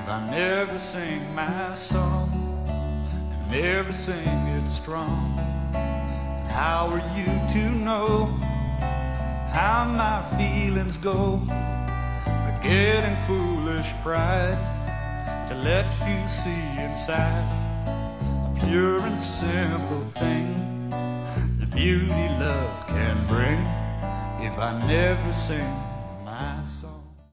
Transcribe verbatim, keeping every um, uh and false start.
I never sing my song and never sing it strong? How are you to know how my feelings go? Forgetting foolish pride to let you see inside a pure and simple thing, the beauty love can bring. If I never sing my song,